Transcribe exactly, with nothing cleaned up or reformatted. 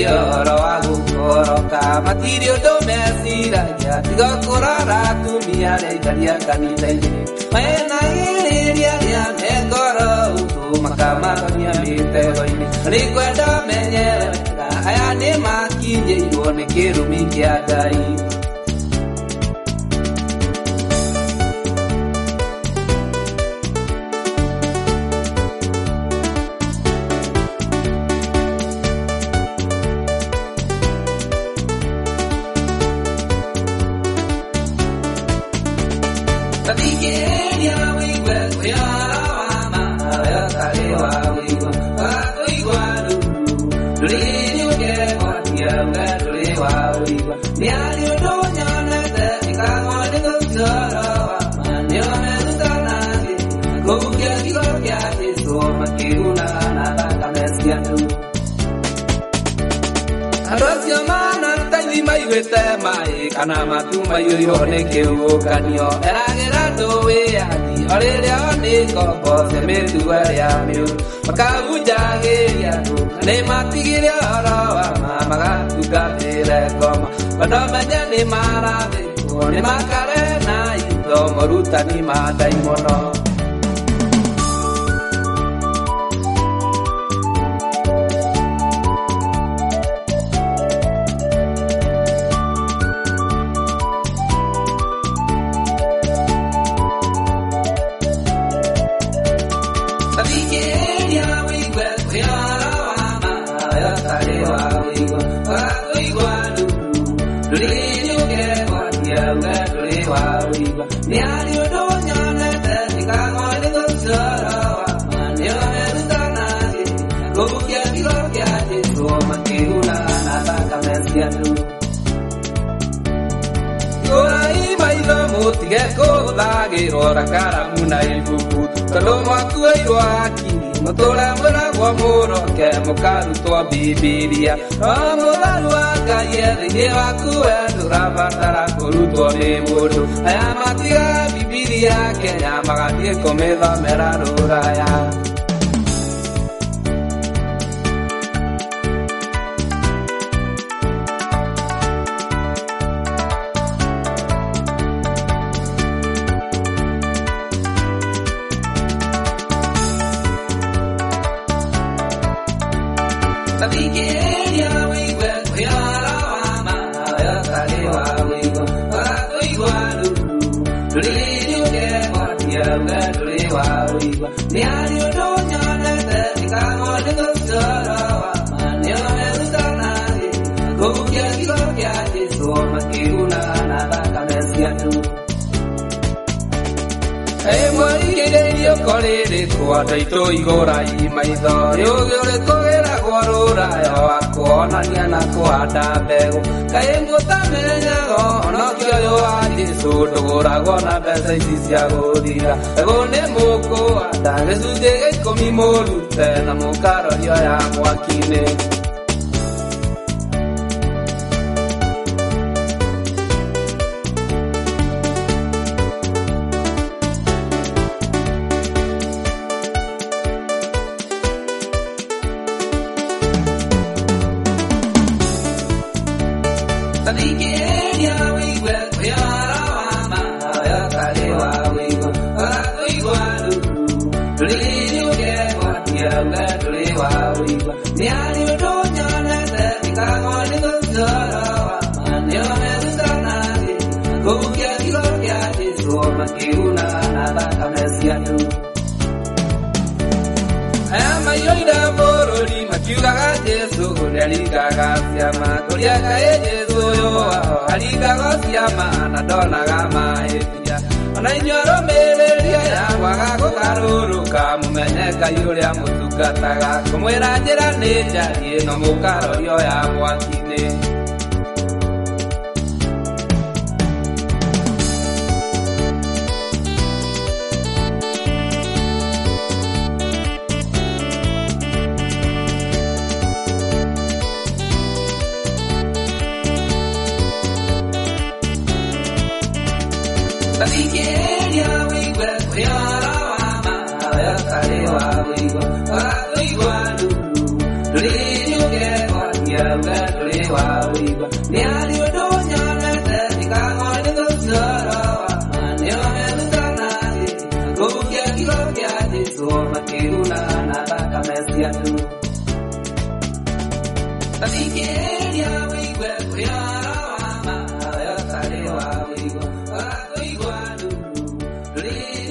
oro agukoro ka matirio do mesira ya tiga korara tumia le daria kanita ine maena iria ya negoro tu makama kania mitero ine rikwenda menye aya ne makinye ione kirumi kya dai kana matuma yoyo ne kewo kanio eragera dowe ani orere oni kobo se medu ya miu makabujage ya tu ne matigire arawa mama tuga tere koma bado manya ne marabe ne makare na indo moruta ni madai mono ora cara una ibubu talo makuiro aki motora mora kwa moro ke mokaru to bibilia amora luaka yere ye wakuwa durabara koruto ne modo ayamatia bibilia ke yamagatie komeda merarura ya Daito igora I maido yo gore kogera gorora yo akona nyana ko adabego kayengo tamenya go no kyo yo ati sudo gora gona besa isisia godira egone moko adale sude komi molute na mokaro yo ya mwakine como era era neja y no mukaro yo ya mwakine Yeah. wigwa ni ali wadonya mete ikawa ni dosara ne wa melutana go kya kilo kya de so makiruna na taka mesia tu Asike ya wigwa ya rawa ma ya kare wa wigwa wa wigwa du